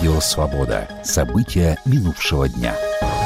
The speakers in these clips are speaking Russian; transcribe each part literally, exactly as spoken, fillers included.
Радио «Свобода». События минувшего дня.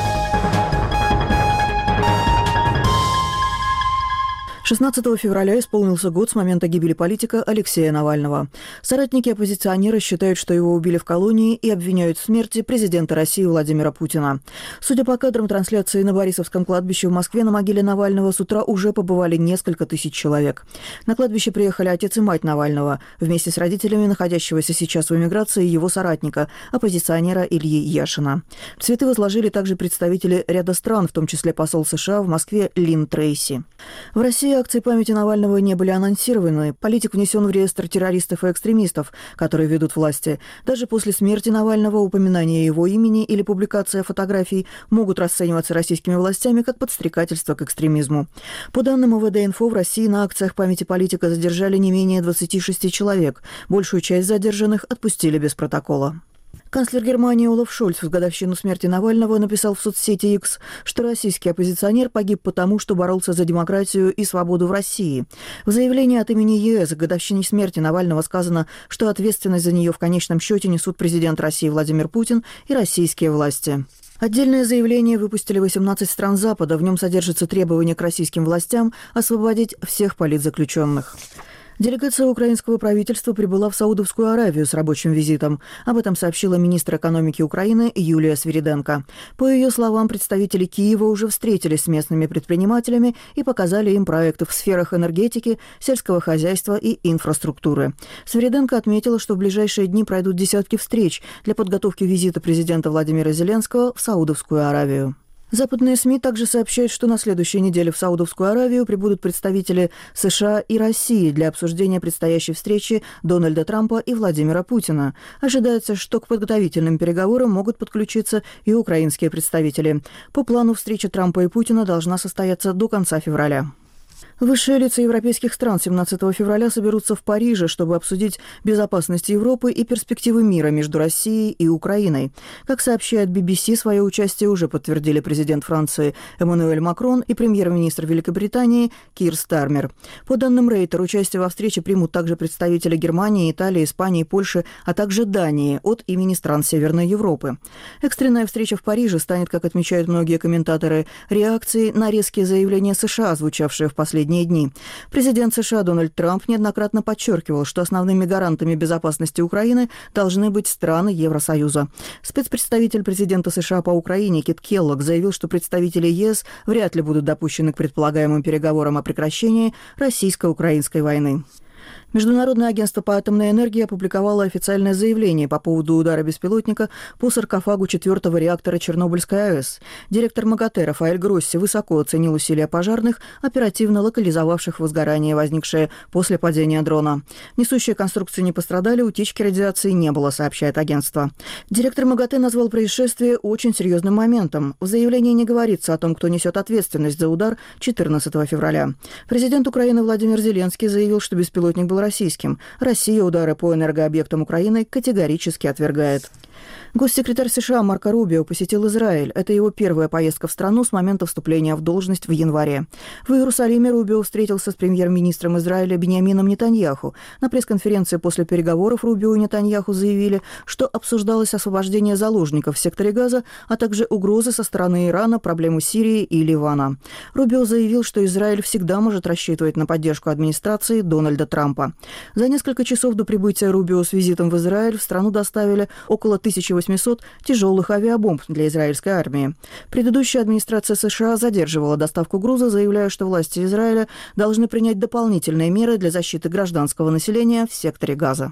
шестнадцатого февраля исполнился год с момента гибели политика Алексея Навального. Соратники оппозиционера считают, что его убили в колонии, и обвиняют в смерти президента России Владимира Путина. Судя по кадрам трансляции на Борисовском кладбище в Москве, на могиле Навального с утра уже побывали несколько тысяч человек. На кладбище приехали отец и мать Навального, вместе с родителями находящегося сейчас в эмиграции его соратника, оппозиционера Ильи Яшина. Цветы возложили также представители ряда стран, в том числе посол США в Москве Лин Трейси. В России акции памяти Навального не были анонсированы. Политик внесен в реестр террористов и экстремистов, которые ведут власти. Даже после смерти Навального упоминание его имени или публикация фотографий могут расцениваться российскими властями как подстрекательство к экстремизму. По данным о вэ дэ-инфо, в России на акциях памяти политика задержали не менее двадцати шести человек. Большую часть задержанных отпустили без протокола. Канцлер Германии Олаф Шольц в годовщину смерти Навального написал в соцсети X, что российский оппозиционер погиб потому, что боролся за демократию и свободу в России. В заявлении от имени е эс к годовщине смерти Навального сказано, что ответственность за нее в конечном счете несут президент России Владимир Путин и российские власти. Отдельное заявление выпустили восемнадцать стран Запада. В нем содержится требование к российским властям освободить всех политзаключенных. Делегация украинского правительства прибыла в Саудовскую Аравию с рабочим визитом. Об этом сообщила министр экономики Украины Юлия Свириденко. По ее словам, представители Киева уже встретились с местными предпринимателями и показали им проекты в сферах энергетики, сельского хозяйства и инфраструктуры. Свириденко отметила, что в ближайшие дни пройдут десятки встреч для подготовки визита президента Владимира Зеленского в Саудовскую Аравию. Западные СМИ также сообщают, что на следующей неделе в Саудовскую Аравию прибудут представители США и России для обсуждения предстоящей встречи Дональда Трампа и Владимира Путина. Ожидается, что к подготовительным переговорам могут подключиться и украинские представители. По плану встреча Трампа и Путина должна состояться до конца февраля. Высшие лица европейских стран семнадцатого февраля соберутся в Париже, чтобы обсудить безопасность Европы и перспективы мира между Россией и Украиной. Как сообщает би би си, свое участие уже подтвердили президент Франции Эммануэль Макрон и премьер-министр Великобритании Кир Стармер. По данным Рейтер, участие во встрече примут также представители Германии, Италии, Испании, Польши, а также Дании от имени стран Северной Европы. Экстренная встреча в Париже станет, как отмечают многие комментаторы, реакцией на резкие заявления США, звучавшие в последние дни. Президент США Дональд Трамп неоднократно подчеркивал, что основными гарантами безопасности Украины должны быть страны Евросоюза. Спецпредставитель президента США по Украине Кит Келлог заявил, что представители е эс вряд ли будут допущены к предполагаемым переговорам о прекращении российско-украинской войны. Международное агентство по атомной энергии опубликовало официальное заявление по поводу удара беспилотника по саркофагу четвертого реактора Чернобыльской АЭС. Директор МАГАТЭ Рафаэль Гросси высоко оценил усилия пожарных, оперативно локализовавших возгорание, возникшее после падения дрона. Несущие конструкции не пострадали, утечки радиации не было, сообщает агентство. Директор МАГАТЭ назвал происшествие очень серьезным моментом. В заявлении не говорится о том, кто несет ответственность за удар четырнадцатого февраля. Президент Украины Владимир Зеленский заявил, что беспилотник был российским. Россия удары по энергообъектам Украины категорически отвергает. Госсекретарь США Марко Рубио посетил Израиль. Это его первая поездка в страну с момента вступления в должность в январе. В Иерусалиме Рубио встретился с премьер-министром Израиля Биньямином Нетаньяху. На пресс-конференции после переговоров Рубио и Нетаньяху заявили, что обсуждалось освобождение заложников в секторе Газа, а также угрозы со стороны Ирана, проблему Сирии и Ливана. Рубио заявил, что Израиль всегда может рассчитывать на поддержку администрации Дональда Трампа. За несколько часов до прибытия Рубио с визитом в Израиль в страну доставили около тысячи восьмисот тяжелых авиабомб для израильской армии. Предыдущая администрация США задерживала доставку груза, заявляя, что власти Израиля должны принять дополнительные меры для защиты гражданского населения в секторе Газа.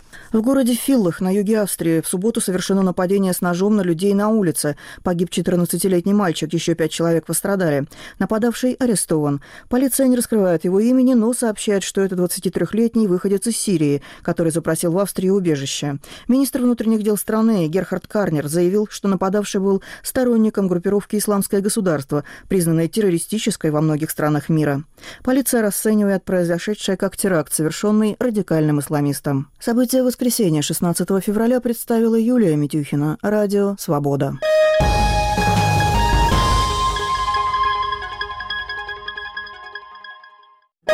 В городе Филлах на юге Австрии в субботу совершено нападение с ножом на людей на улице. Погиб четырнадцатилетний мальчик, еще пять человек пострадали. Нападавший арестован. Полиция не раскрывает его имени, но сообщает, что это двадцатитрёхлетний выходец из Сирии, который запросил в Австрии убежище. Министр внутренних дел страны Герхард Карнер заявил, что нападавший был сторонником группировки «Исламское государство», признанной террористической во многих странах мира. Полиция расценивает произошедшее как теракт, совершенный радикальным исламистом. События в воскресенье шестнадцатого февраля представила Юлия Митюхина. Радио «Свобода».